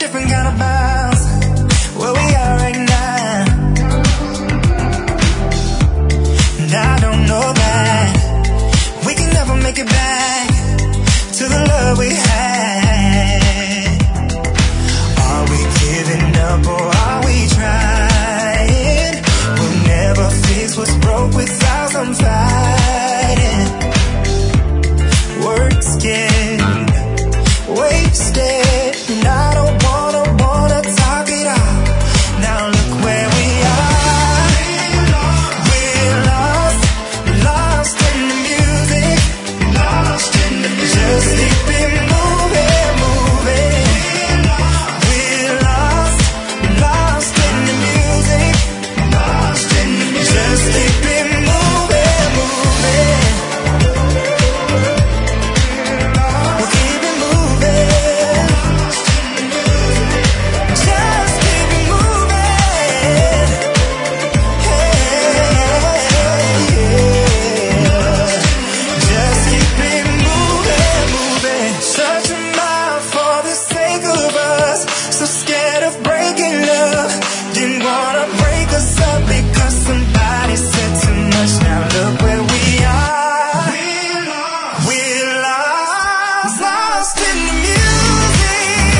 different kind of bounce where we are right now. And I don't know that we can never make it back to the love we had. Are we giving up or are we trying? We'll never fix what's broke without some fighting. Words get wasted, and I don't wanna talk it out. Now look where we are. We're lost in the music, lost in the music. Just keep it moving, moving. We're lost in the music, lost in the music. Just keep it moving, moving. We'll keep it moving. Just keep it moving. Just keep it moving, moving. Such a mile for the sake of us. So scared of breaking love. Didn't wanna break us up because somebody said too much. Now look where we are. We're lost in the music.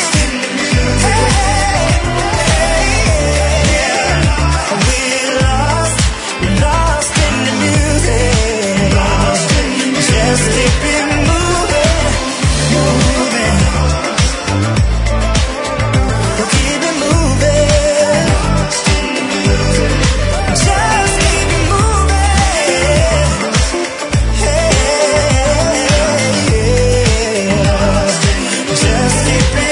We're lost in the music. Just keep it moving, moving. We'll keep it moving. Just keep it moving. Just keep it